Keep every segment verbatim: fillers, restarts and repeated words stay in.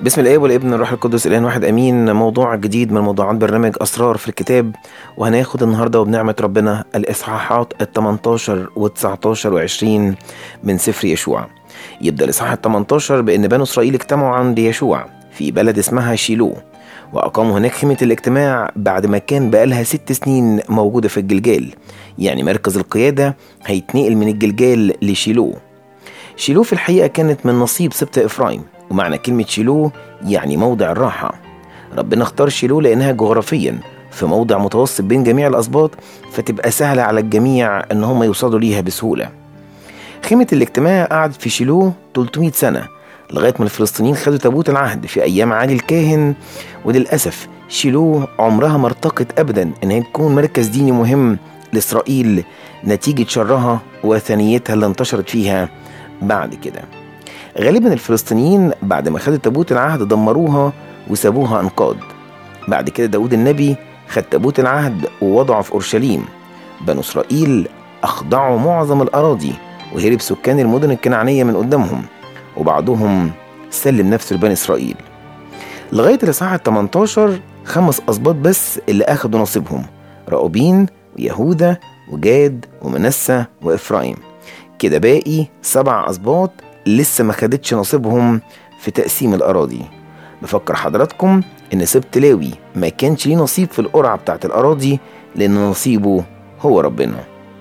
بسم الآب والابن والروح القدس الآن واحد أمين. موضوع جديد من موضوعات برنامج أسرار في الكتاب، وهناخد النهاردة وبنعمة ربنا الإصحاحات التمنتاشر والتسعتاشر وعشرين من سفر يشوع. يبدأ الإصحاح التمنتاشر بأن بنو إسرائيل اجتمعوا عند يشوع في بلد اسمها شيلو، وأقاموا هناك خيمة الاجتماع بعد ما كان بقالها ست سنين موجودة في الجلجال. يعني مركز القيادة هيتنقل من الجلجال لشيلو. شيلو في الحقيقة كانت من نصيب سبط إفرايم، ومعنى كلمة شيلو يعني موضع الراحة. ربنا اختار شيلو لأنها جغرافيا في موضع متوسط بين جميع الأسباط، فتبقى سهلة على الجميع أن هم يوصلوا ليها بسهولة. خيمة الاجتماع قعدت في شيلو ثلاثمائة سنة لغاية ما الفلسطينيين خدوا تابوت العهد في أيام عالي الكاهن. وللأسف شيلو عمرها ما ارتقت أبدا أنها تكون مركز ديني مهم لإسرائيل نتيجة شرها وثنيتها اللي انتشرت فيها بعد كده. غالبا الفلسطينيين بعد ما خدوا تابوت العهد دمروها وسابوها انقاض. بعد كده داود النبي خد تابوت العهد ووضعه في أورشليم. بنو إسرائيل أخضعوا معظم الأراضي وهرب سكان المدن الكنعانية من قدامهم، وبعضهم سلم نفسه لبني إسرائيل. لغاية الإصحاح التمنتاشر خمس أسباط بس اللي أخدوا نصيبهم: رأوبين ويهوذا وجاد ومنسى وإفرايم. كده باقي سبع أسباط لسه ما خدتش نصيبهم في تقسيم الأراضي. بفكر حضراتكم إن سبط لاوي ما كانش ليه نصيب في القرعة بتاعت الأراضي، لأن نصيبه هو ربنا.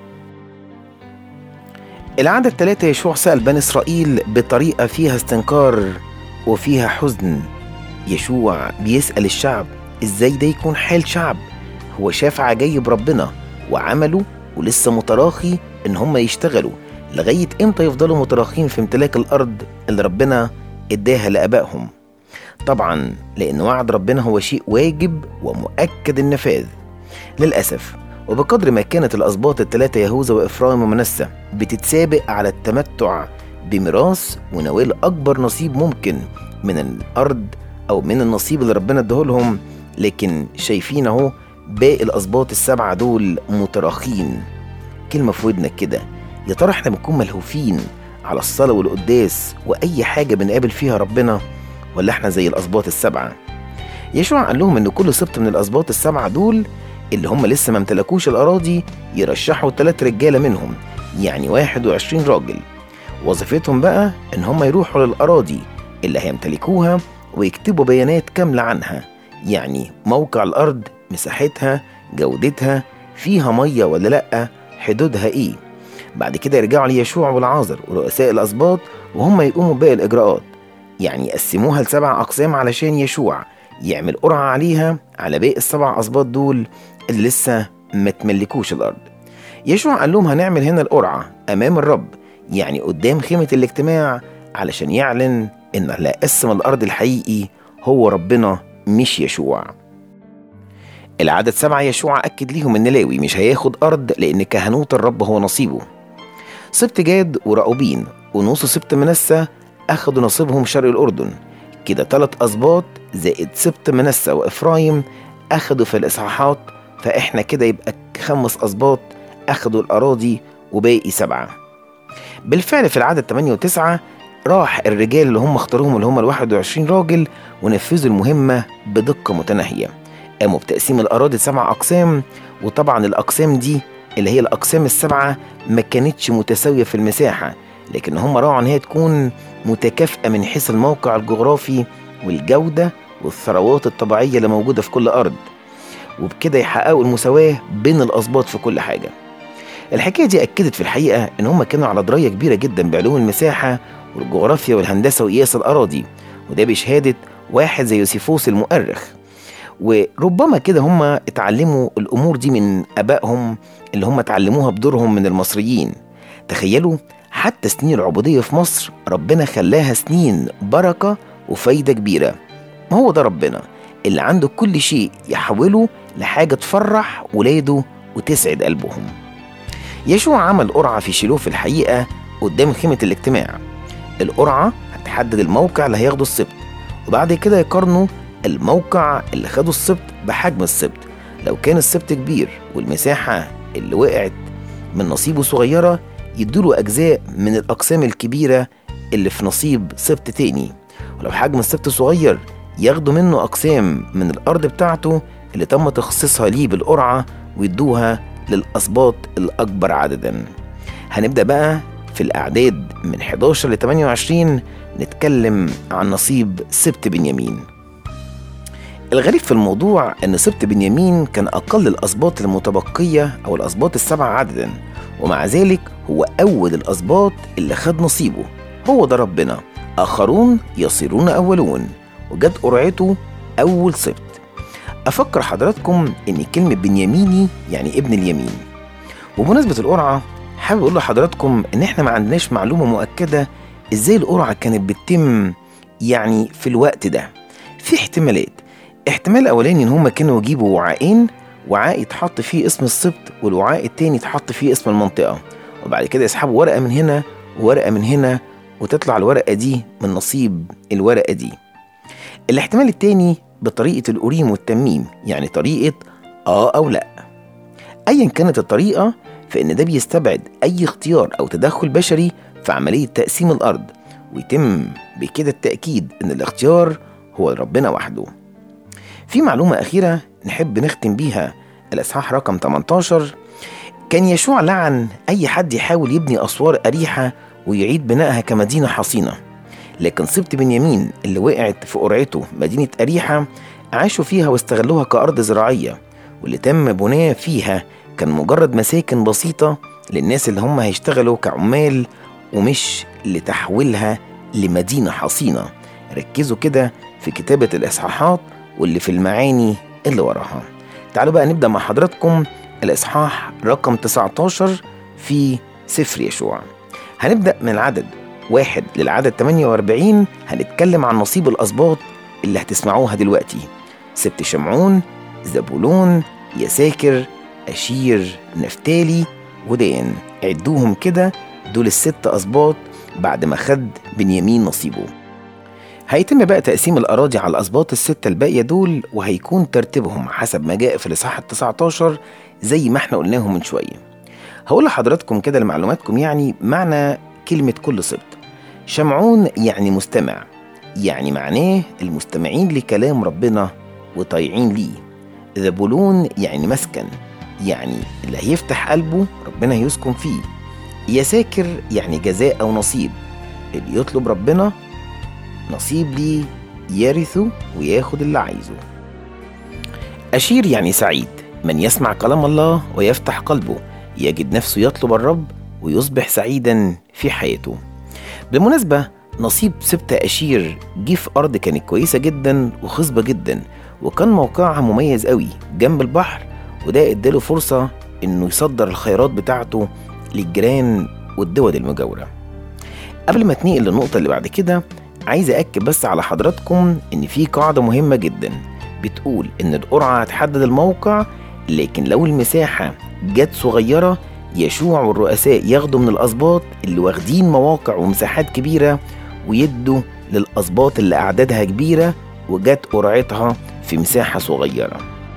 العدد ثلاثة يشوع سأل بني إسرائيل بطريقة فيها استنكار وفيها حزن. يشوع بيسأل الشعب إزاي ده يكون حال شعب هو شاف عجايب ربنا وعمله ولسه متراخي إن هم يشتغلوا. لغاية إمتى يفضلوا متراخين في امتلاك الأرض اللي ربنا إداها لآبائهم؟ طبعا لأن وعد ربنا هو شيء واجب ومؤكد النفاذ. للأسف وبقدر ما كانت الأسباط الثلاثة يهوذا وإفرايم ومنسى بتتسابق على التمتع بميراث ونوال أكبر نصيب ممكن من الأرض أو من النصيب اللي ربنا اداهولهم، لكن شايفين اهو باقي الأسباط السبعة دول متراخين. كلمة في ودنك كده، يا ترى احنا بنكون ملهوفين على الصلاة والقداس وأي حاجة بنقابل فيها ربنا، ولا احنا زي الأسباط السبعة؟ يشوع قال لهم إن كل سبط من الأسباط السبعة دول اللي هم لسه ما امتلكوش الأراضي يرشحوا ثلاث رجالة منهم، يعني واحد وعشرين راجل. وظيفتهم بقى إن هم يروحوا للأراضي اللي هيمتلكوها ويكتبوا بيانات كاملة عنها، يعني موقع الأرض، مساحتها، جودتها، فيها مية ولا لأ، حدودها إيه. بعد كده يرجعوا ليشوع والعازر ورؤساء الأسباط وهم يقوموا باقي الإجراءات، يعني يقسموها لسبع أقسام علشان يشوع يعمل قرعة عليها على باقي السبع أسباط دول اللي لسه ما تملكوش الأرض. يشوع قال لهم هنعمل هنا القرعة أمام الرب، يعني قدام خيمة الاجتماع، علشان يعلن إن اللي قسم الأرض الحقيقي هو ربنا مش يشوع. العدد سبعة يشوع أكد ليهم إن لاوي مش هياخد أرض لأن كهنوت الرب هو نصيبه. سبط جاد ورأوبين ونص سبط منسى أخدوا نصيبهم شرق الأردن. كده ثلاث أسباط زائد سبط منسى وإفرايم أخدوا في الإصحاحات، فإحنا كده يبقى خمس أسباط أخدوا الأراضي وباقي سبعة. بالفعل في العدد ثمانية وتسعة راح الرجال اللي هم اختاروهم اللي هم الواحد وعشرين راجل ونفذوا المهمة بدقة متناهية. قاموا بتقسيم الأراضي سبع أقسام، وطبعا الأقسام دي اللي هي الأقسام السبعة ما كانتش متساوية في المساحة، لكن هم راعوا ان هي تكون متكافئة من حيث الموقع الجغرافي والجودة والثروات الطبيعية اللي موجودة في كل أرض، وبكده يحققوا المساواة بين الأسباط في كل حاجة. الحكاية دي أكدت في الحقيقة ان هم كانوا على دراية كبيرة جدا بعلوم المساحة والجغرافيا والهندسة وقياس الأراضي، وده بشهادة واحد زي يوسيفوس المؤرخ. وربما كده هم اتعلموا الأمور دي من أبائهم اللي هم اتعلموها بدورهم من المصريين. تخيلوا حتى سنين العبودية في مصر ربنا خلاها سنين بركة وفايدة كبيرة. ما هو ده ربنا اللي عنده كل شيء يحوله لحاجة تفرح ولاده وتسعد قلبهم. يشوع عمل قرعة في شيلو في الحقيقة قدام خيمة الاجتماع. القرعة هتحدد الموقع اللي هياخده السبط، وبعد كده يقارنوا الموقع اللي خده السبط بحجم السبط. لو كان السبط كبير والمساحة اللي وقعت من نصيبه صغيرة يدوله أجزاء من الأقسام الكبيرة اللي في نصيب سبط تاني. ولو حجم السبت صغير ياخدوا منه أقسام من الأرض بتاعته اللي تم تخصيصها ليه بالقرعة ويدوها للأسباط الأكبر عددا. هنبدأ بقى في الأعداد من حداشر ل ثمانية وعشرين نتكلم عن نصيب سبت بنيامين. الغريب في الموضوع أن سبت بنيامين كان أقل الأسباط المتبقية أو الأسباط السبعة عددا، ومع ذلك هو أول الأسباط اللي خد نصيبه. هو ده ربنا، آخرون يصيرون أولون، وجد قرعته أول سبت. أفكر حضراتكم أن كلمة بنياميني يعني ابن اليمين. وبمناسبة القرعة حابب أقول لحضراتكم أن إحنا ما عندناش معلومة مؤكدة إزاي القرعة كانت بتتم يعني في الوقت ده. في احتمالات. احتمال أولاني إن هم كانوا يجيبوا وعاءين، وعاء يتحط فيه اسم السبط والوعاء التاني يتحط فيه اسم المنطقة، وبعد كده يسحبوا ورقة من هنا وورقة من هنا وتطلع الورقة دي من نصيب الورقة دي. الاحتمال التاني بطريقة الأوريم والتميم، يعني طريقة آه أو لأ. أيا كانت الطريقة فإن ده بيستبعد أي اختيار أو تدخل بشري في عملية تقسيم الأرض، ويتم بكده التأكيد إن الاختيار هو ربنا وحده. في معلومة أخيرة نحب نختم بيها الإصحاح رقم ثمانية عشر. كان يشوع لعن أي حد يحاول يبني أسوار أريحة ويعيد بنائها كمدينة حصينة، لكن سبط بنيامين اللي وقعت في قرعته مدينة أريحة عاشوا فيها واستغلوها كأرض زراعية، واللي تم بناء فيها كان مجرد مساكن بسيطة للناس اللي هم هيشتغلوا كعمال، ومش لتحويلها لمدينة حصينة. ركزوا كده في كتابة الإصحاحات واللي في المعاني اللي وراها. تعالوا بقى نبدأ مع حضراتكم الإصحاح رقم تسعة عشر في سفر يشوع. هنبدأ من العدد واحد للعدد ثمانية وأربعين. هنتكلم عن نصيب الأسباط اللي هتسمعوها دلوقتي: سبط شمعون، زبولون، يساكر، أشير، نفتالي، ودان. عدوهم كده، دول الست أسباط بعد ما خد بنيامين نصيبه. هيتم بقى تقسيم الأراضي على الأسباط الستة الباقية دول، وهيكون ترتيبهم حسب ما جاء في الإصحاح التسعة عشر زي ما احنا قلناهم من شوية. هقول لحضراتكم كده لمعلوماتكم يعني معنى كلمة كل سبط. شمعون يعني مستمع، يعني معناه المستمعين لكلام ربنا وطايعين ليه. زبولون يعني مسكن، يعني اللي هيفتح قلبه ربنا يسكن فيه. يساكر يعني جزاء أو نصيب، اللي يطلب ربنا نصيب ليه يرثه وياخد اللي عايزه. أشير يعني سعيد، من يسمع كلام الله ويفتح قلبه يجد نفسه يطلب الرب ويصبح سعيدا في حياته. بالمناسبة نصيب سبط أشير جه في أرض كانت كويسة جدا وخصبة جدا، وكان موقعها مميز قوي جنب البحر، وده اداله فرصة انه يصدر الخيرات بتاعته للجيران والدول المجاورة. قبل ما اتنقل للنقطة اللي بعد كده، عايز أأكد بس على حضراتكم ان في قاعدة مهمة جدا بتقول ان القرعة هتحدد الموقع، لكن لو المساحة جت صغيرة يشوع والرؤساء ياخدوا من الأسباط اللي واخدين مواقع ومساحات كبيرة ويدوا للأسباط اللي أعدادها كبيرة وجت قرعتها في مساحة صغيرة.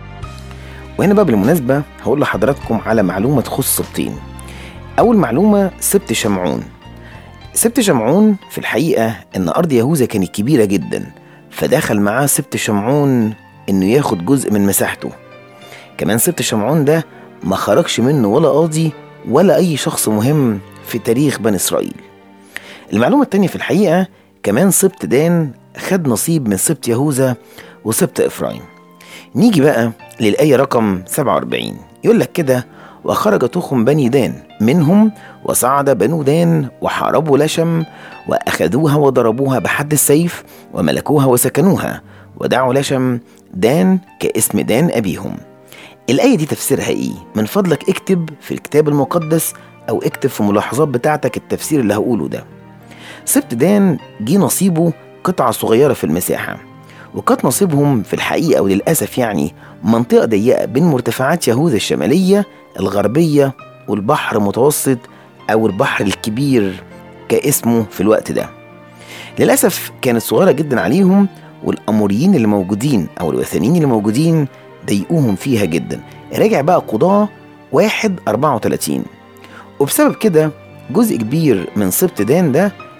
وهنا بقى بالمناسبة هقول لحضراتكم على معلومة تخص سبطين. أول معلومة سبط شمعون. سبط شمعون في الحقيقة إن أرض يهوذا كانت كبيرة جدا، فدخل معاه سبط شمعون إنه ياخد جزء من مساحته. كمان سبط شمعون ده ما خرجش منه ولا قاضي ولا أي شخص مهم في تاريخ بني إسرائيل. المعلومة التانية في الحقيقة كمان سبط دان خد نصيب من سبط يهوذا وسبط إفرايم. نيجي بقى للآية رقم سبعة وأربعين، يقول لك كده: وخرج تخم بني دان منهم وصعد بنو دان وحاربوا لشم وأخذوها وضربوها بحد السيف وملكوها وسكنوها ودعوا لشم دان كاسم دان أبيهم. الآية دي تفسيرها إيه؟ من فضلك اكتب في الكتاب المقدس أو اكتب في ملاحظات بتاعتك التفسير اللي هقوله ده. سبط دان جه نصيبه قطعة صغيرة في المساحة، وكانت نصيبهم في الحقيقة وللأسف يعني منطقة ضيقة بين مرتفعات يهوذا الشمالية الغربية والبحر المتوسط أو البحر الكبير كاسمه في الوقت ده. للأسف كانت صغيرة جدا عليهم، والأموريين اللي موجودين أو الوثنيين اللي موجودين ضيقوهم فيها جدا. راجع بقى قضاة واحد أربعة وثلاثين، وبسبب كده جزء كبير من سبط دان ده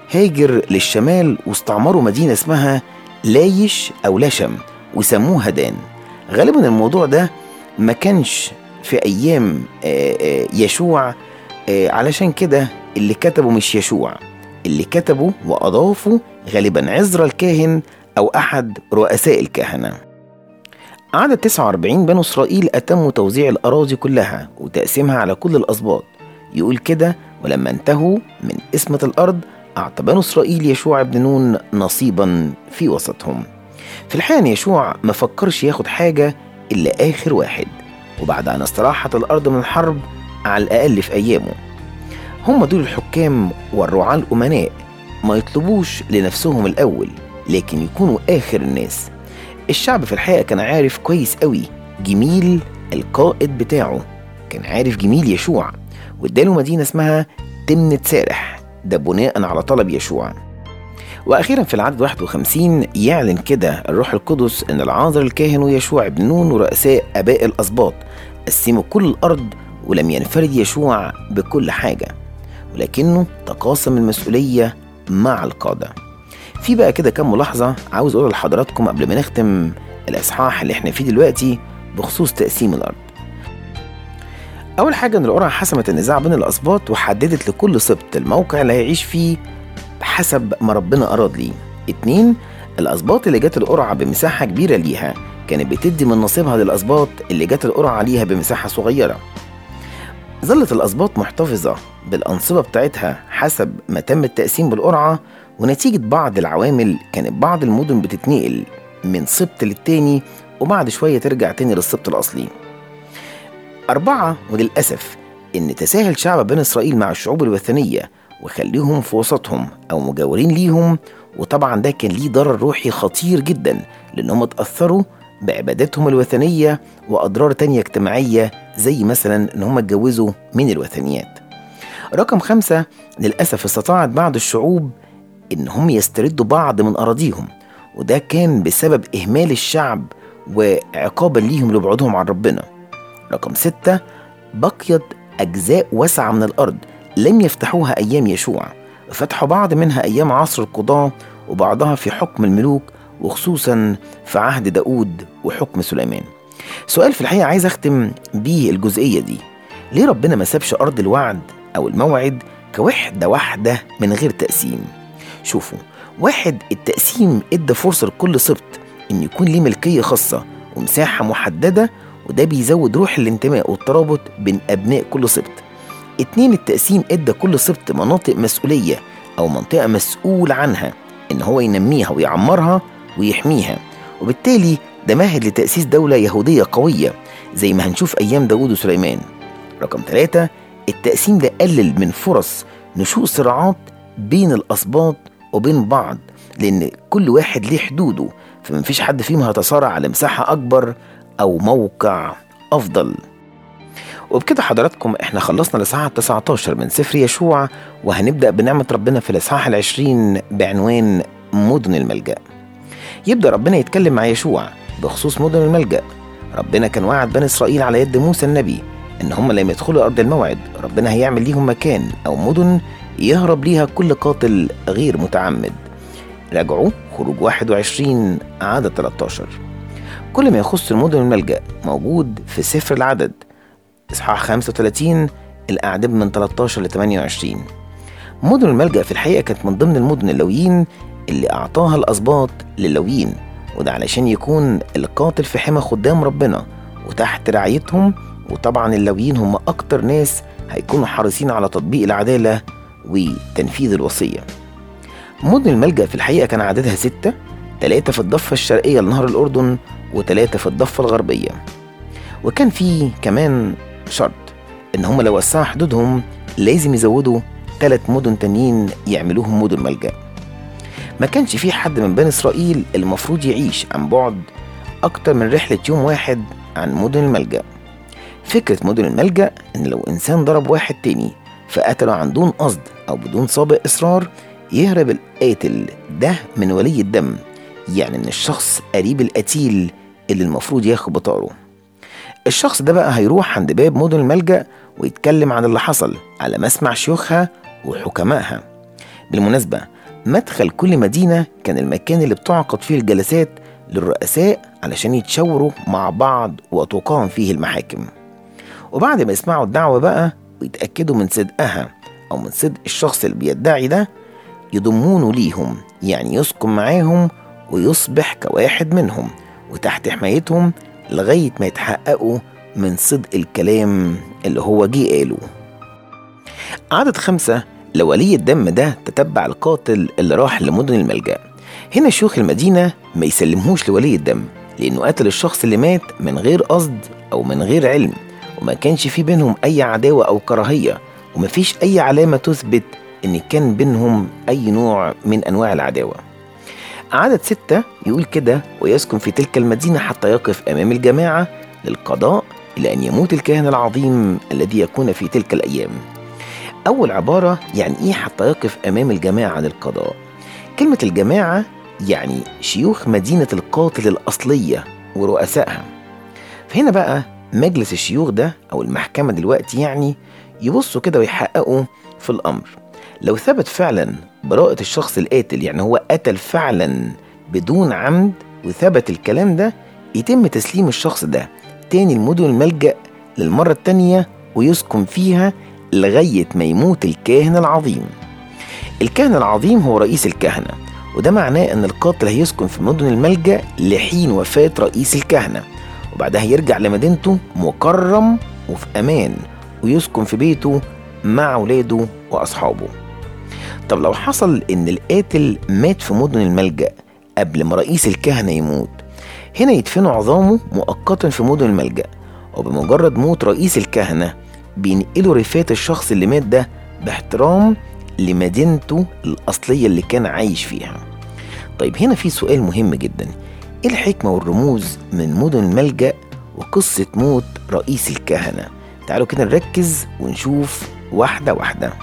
هاجر للشمال واستعمروا مدينة اسمها لايش أو لشم وسموها دان. غالبا الموضوع ده ما كانش في أيام آه، آه، يشوع، آه، علشان كده اللي كتبوا مش يشوع، اللي كتبوا وأضافوا غالبا عزرا الكاهن أو أحد رؤساء الكهنة. عدد تسعة وأربعين بنو إسرائيل أتموا توزيع الأراضي كلها وتقسيمها على كل الأسباط. يقول كده: ولما انتهوا من قسمة الأرض أعطى بنو إسرائيل يشوع بن نون نصيبا في وسطهم. في الحقيقة يشوع ما فكرش ياخد حاجة إلا آخر واحد، وبعد أن استراحت الأرض من الحرب على الأقل في أيامه. هم دول الحكام والرعاة الأمناء، ما يطلبوش لنفسهم الأول لكن يكونوا آخر الناس. الشعب في الحقيقة كان عارف كويس قوي جميل القائد بتاعه، كان عارف جميل يشوع واداله مدينة اسمها تمنة سارح، ده بناء على طلب يشوع. وأخيرا في العدد واحد وخمسين يعلن كده الروح القدس إن العازر الكاهن ويشوع بن نون ورؤساء آباء الأسباط قسموا كل الأرض، ولم ينفرد يشوع بكل حاجة ولكنه تقاسم المسؤولية مع القادة. في بقى كده كام ملاحظة عاوز أقولها لحضراتكم قبل ما نختم الإصحاح اللي احنا فيه دلوقتي بخصوص تقسيم الأرض. أول حاجة إن القرعة حسمت النزاع بين الأسباط وحددت لكل سبط الموقع اللي هيعيش فيه حسب ما ربنا أراد ليه. اتنين، الأسباط اللي جت القرعة بمساحة كبيرة ليها كانت بتدي من نصيبها للأسباط اللي جت القرعة ليها بمساحة صغيرة. ظلت الأسباط محتفظة بالأنصبة بتاعتها حسب ما تم التقسيم بالقرعة، ونتيجة بعض العوامل كانت بعض المدن بتتنقل من سبط للتاني وبعد شوية ترجع تاني للسبط الأصلي. أربعة، وللأسف إن تساهل شعب بني إسرائيل مع الشعوب الوثنية وخليهم في وسطهم أو مجاورين ليهم، وطبعا ده كان ليه ضرر روحي خطير جدا لأنهم اتأثروا بعبادتهم الوثنية وأضرار تانية اجتماعية زي مثلا إن هم اتجوزوا من الوثنيات. رقم خمسة، للأسف استطاعت بعض الشعوب إن هم يستردوا بعض من أراضيهم، وده كان بسبب إهمال الشعب وعقابا ليهم لبعدهم عن ربنا. رقم ستة، بقيت أجزاء واسعة من الأرض لم يفتحوها أيام يشوع، فتحوا بعض منها أيام عصر القضاة وبعضها في حكم الملوك وخصوصا في عهد داود وحكم سليمان. سؤال في الحقيقة عايز أختم بيه الجزئية دي: ليه ربنا ما سابش أرض الوعد أو الموعد كوحدة واحدة من غير تقسيم؟ شوفوا، واحد، التقسيم ادى فرصة لكل سبط إن يكون ليه ملكية خاصة ومساحة محددة، وده بيزود روح الانتماء والترابط بين أبناء كل سبط. اتنين، التقسيم ادى كل سبط مناطق مسؤولية أو منطقة مسؤول عنها إن هو ينميها ويعمرها ويحميها، وبالتالي ده مهد لتأسيس دولة يهودية قوية زي ما هنشوف أيام داود وسليمان. رقم ثلاثة، التقسيم ده قلل من فرص نشوء صراعات بين الأسباط وبين بعض، لأن كل واحد ليه حدوده، فمفيش حد فيهم هيتصارع على مساحة أكبر أو موقع أفضل. وبكده حضراتكم احنا خلصنا الإصحاح التسعة عشر من سفر يشوع، وهنبدأ بنعمة ربنا في الإصحاح العشرين بعنوان مدن الملجأ. يبدأ ربنا يتكلم مع يشوع بخصوص مدن الملجأ. ربنا كان وعد بني إسرائيل على يد موسى النبي إن هم لما يدخلوا أرض الموعد ربنا هيعمل ليهم مكان أو مدن يهرب ليها كل قاتل غير متعمد. راجعوا خروج واحد وعشرين عدد ثلاثة عشر. كل ما يخص المدن الملجأ موجود في سفر العدد إصحاح خمسة وثلاثين الأعداد من ثلاثة عشر ل ثمانية وعشرين. مدن الملجأ في الحقيقة كانت من ضمن المدن اللويين اللي أعطاها الأسباط للويين، وده علشان يكون القاتل في حمى خدام ربنا وتحت رعايتهم، وطبعا اللويين هم أكتر ناس هيكونوا حريصين على تطبيق العدالة وتنفيذ الوصية. مدن الملجأ في الحقيقة كان عددها ستة، ثلاثة في الضفة الشرقية لنهر الأردن وثلاثة في الضفة الغربية. وكان في كمان شرط إن هم لو وسعوا حدودهم لازم يزودوا ثلاث مدن تانيين يعملوهم مدن ملجأ. ما كانش في حد من بني إسرائيل المفروض يعيش عن بعد أكتر من رحلة يوم واحد عن مدن الملجأ. فكرة مدن الملجأ إن لو إنسان ضرب واحد تاني فقتله عن دون قصد أو بدون سابق إصرار، يهرب القاتل ده من ولي الدم، يعني من الشخص قريب القتيل اللي المفروض ياخد بطاره. الشخص ده بقى هيروح عند باب مدن الملجأ ويتكلم عن اللي حصل على مسمع شيوخها وحكمائها. بالمناسبة مدخل كل مدينة كان المكان اللي بتعقد فيه الجلسات للرؤساء علشان يتشاوروا مع بعض وتقام فيه المحاكم. وبعد ما يسمعوا الدعوة بقى ويتأكدوا من صدقها أو من صدق الشخص اللي بيدعي ده، يضمونه ليهم، يعني يسكن معاهم ويصبح كواحد منهم وتحت حمايتهم لغاية ما يتحققوا من صدق الكلام اللي هو جه قاله. عدد خمسة، لولي الدم ده تتبع القاتل اللي راح لمدن الملجأ. هنا شيوخ المدينة ما يسلمهوش لولي الدم، لأنه قتل الشخص اللي مات من غير قصد أو من غير علم، وما كانش في بينهم أي عداوة أو كراهية، وما فيش أي علامة تثبت إن كان بينهم أي نوع من أنواع العداوة. عدد ستة يقول كده: ويسكن في تلك المدينة حتى يقف أمام الجماعة للقضاء إلى أن يموت الكاهن العظيم الذي يكون في تلك الأيام. أول عبارة يعني إيه حتى يقف أمام الجماعة للقضاء؟ كلمة الجماعة يعني شيوخ مدينة القاتل الأصلية ورؤسائها. فهنا بقى مجلس الشيوخ ده أو المحكمة دلوقتي يعني يبصوا كده ويحققوا في الأمر. لو ثبت فعلا براءة الشخص القاتل، يعني هو قتل فعلا بدون عمد وثبت الكلام ده، يتم تسليم الشخص ده تاني المدن الملجأ للمرة التانية ويسكن فيها لغاية ما يموت الكاهن العظيم. الكاهن العظيم هو رئيس الكهنة، وده معناه أن القاتل هيسكن في مدن الملجأ لحين وفاة رئيس الكهنة، وبعدها يرجع لمدينته مكرم وفي أمان ويسكن في بيته مع ولاده وأصحابه. طب لو حصل إن القاتل مات في مدن الملجأ قبل ما رئيس الكهنة يموت، هنا يدفنوا عظامه مؤقتا في مدن الملجأ، وبمجرد موت رئيس الكهنة بينقلوا رفات الشخص اللي مات ده باحترام لمدينته الأصلية اللي كان عايش فيها. طيب هنا في سؤال مهم جدا: إيه الحكمة والرموز من مدن الملجأ وقصة موت رئيس الكهنة؟ تعالوا كده نركز ونشوف واحدة واحدة.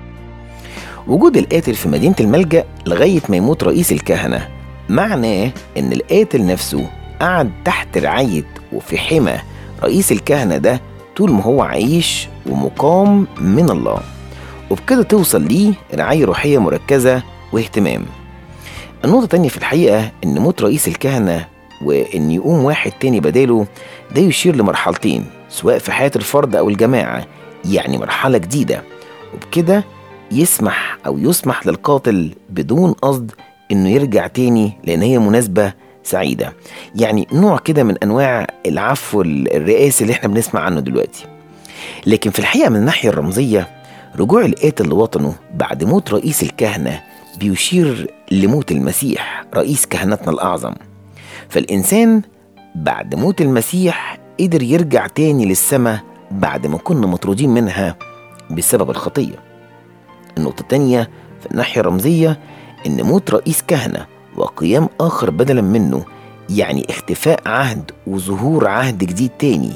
وجود القاتل في مدينة الملجأ لغاية ما يموت رئيس الكهنة معناه إن القاتل نفسه قعد تحت رعاية وفي حمى رئيس الكهنة ده طول ما هو عايش ومقام من الله، وبكده توصل ليه رعاية روحية مركزة واهتمام. النقطة التانية في الحقيقة إن موت رئيس الكهنة وإن يقوم واحد تاني بداله ده يشير لمرحلتين، سواء في حياة الفرد أو الجماعة، يعني مرحلة جديدة، وبكده يسمح أو يسمح للقاتل بدون قصد إنه يرجع تاني لأن هي مناسبة سعيدة، يعني نوع كده من أنواع العفو الرئاسي اللي احنا بنسمع عنه دلوقتي. لكن في الحقيقة من الناحية الرمزية، رجوع القاتل لوطنه بعد موت رئيس الكهنة بيشير لموت المسيح رئيس كهنتنا الأعظم. فالإنسان بعد موت المسيح قدر يرجع تاني للسماء بعد ما كنا مطرودين منها بسبب الخطية. النقطة التانية في الناحية الرمزية إن موت رئيس كهنة وقيام آخر بدلا منه يعني اختفاء عهد وظهور عهد جديد تاني.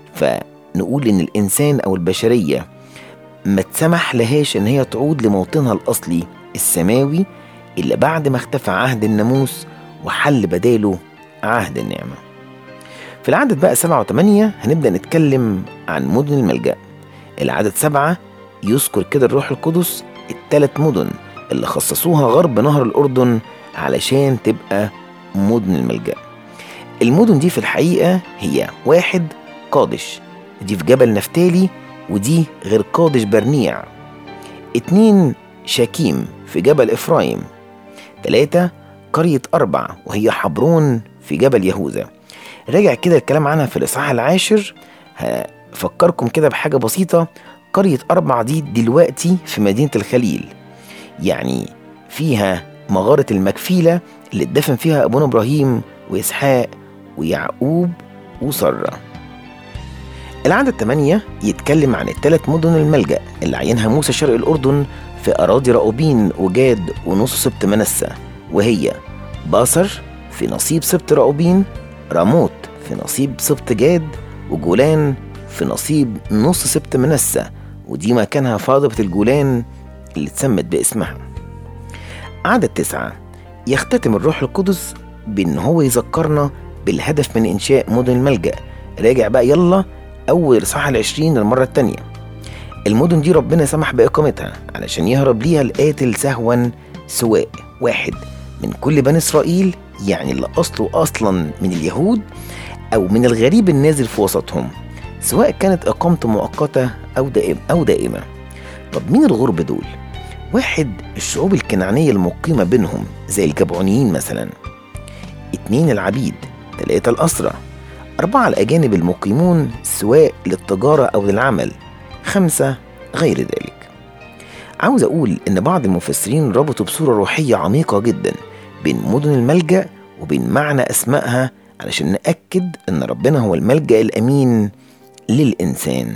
فنقول إن الإنسان أو البشرية ما تسمح لهاش إن هي تعود لموطنها الأصلي السماوي إلا بعد ما اختفى عهد الناموس وحل بداله عهد النعمة. في العدد بقى سبعة وثمانية هنبدأ نتكلم عن مدن الملجأ. العدد سبعة يذكر كده الروح القدس الثلاث مدن اللي خصصوها غرب نهر الأردن علشان تبقى مدن الملجأ. المدن دي في الحقيقة هي: واحد، قادش، دي في جبل نفتالي ودي غير قادش برنيع. اتنين، شاكيم في جبل إفرايم. تلاتة، قرية أربع وهي حبرون في جبل يهوذا. راجع كده الكلام عنها في الإصحاح العاشر. هفكركم كده بحاجة بسيطة: قرية أربع دي دلوقتي في مدينة الخليل، يعني فيها مغارة المكفيلة اللي اتدفن فيها أبونا إبراهيم وإسحاق ويعقوب وسارة. العدد ثمانية يتكلم عن الثلاث مدن الملجأ اللي عينها موسى شرق الأردن في أراضي راؤوبين وجاد ونص سبط منسى، وهي باصر في نصيب سبط راؤوبين، راموت في نصيب سبط جاد، وجولان في نصيب نص سبط منسى، ودي مكانها فاضبة الجولان اللي اتسمت باسمها. عدد تسعة يختتم الروح القدس بأن هو يذكرنا بالهدف من إنشاء مدن الملجأ. راجع بقى يلا أول إصحاح العشرين للمرة التانية. المدن دي ربنا سمح بإقامتها علشان يهرب ليها القاتل سهوا سواء واحد من كل بني إسرائيل، يعني اللي أصله أصلا من اليهود، أو من الغريب النازل في وسطهم، سواء كانت إقامته مؤقتة أو دائم أو دائمة. طب مين الغرب دول؟ واحد الشعوب الكنعانية المقيمة بينهم زي الجبعونيين مثلا. اتنين العبيد. تلاتة الأسرة. أربعة الأجانب المقيمون سواء للتجارة أو للعمل. خمسة غير ذلك. عاوز أقول إن بعض المفسرين ربطوا بصورة روحية عميقة جدا بين مدن الملجأ وبين معنى أسمائها، علشان نأكد إن ربنا هو الملجأ الأمين للإنسان.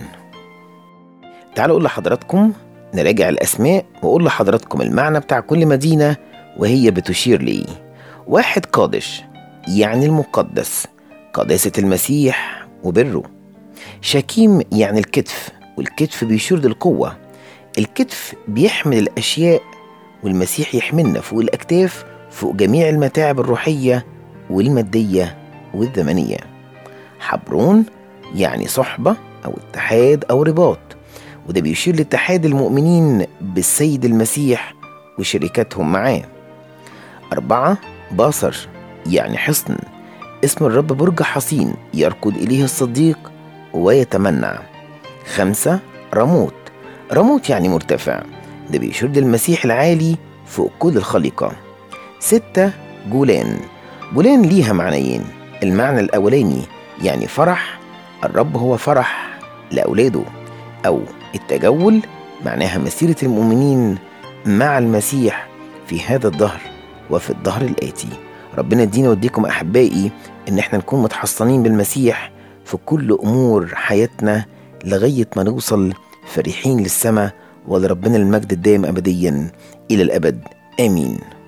تعالوا أقول لحضراتكم نراجع الأسماء وأقول لحضراتكم المعنى بتاع كل مدينة وهي بتشير ليه. واحد قادش، يعني المقدس، قداسة المسيح وبره. شكيم يعني الكتف، والكتف بيشير للقوة. الكتف بيحمل الأشياء، والمسيح يحملنا فوق الأكتاف، فوق جميع المتاعب الروحية والمادية والزمنية. حبرون يعني صحبة أو اتحاد أو رباط، وده بيشير لاتحاد المؤمنين بالسيد المسيح وشركتهم معاه. أربعة باصر يعني حصن، اسم الرب برج حصين يركض إليه الصديق ويتمنع. خمسة رموت. رموت يعني مرتفع، ده بيشير للمسيح العالي فوق كل الخليقة. ستة جولان. جولان ليها معنيين. المعنى الأولاني يعني فرح، الرب هو فرح لأولاده، أو التجول معناها مسيرة المؤمنين مع المسيح في هذا الدهر وفي الدهر الآتي. ربنا يدينا ويديكم أحبائي إن احنا نكون متحصنين بالمسيح في كل أمور حياتنا لغاية ما نوصل فرحين للسماء، ولربنا المجد الدائم أبديا إلى الأبد. آمين.